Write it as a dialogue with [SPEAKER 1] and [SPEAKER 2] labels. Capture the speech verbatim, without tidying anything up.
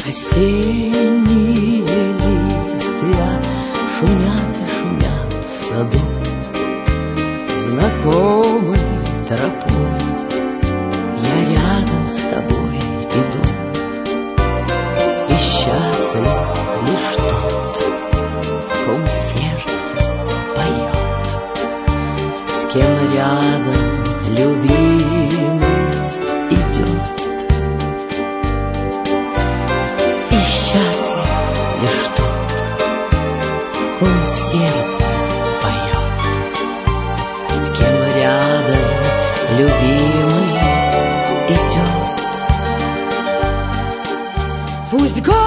[SPEAKER 1] Осенние листья шумят и шумят в саду, знакомой тропой я рядом с тобой иду. И счастлив лишь тот, в ком сердце поет, с кем рядом любимый идет. И счастлив лишь тот, в ком сердце поет, с кем рядом любимый идет. Пусть город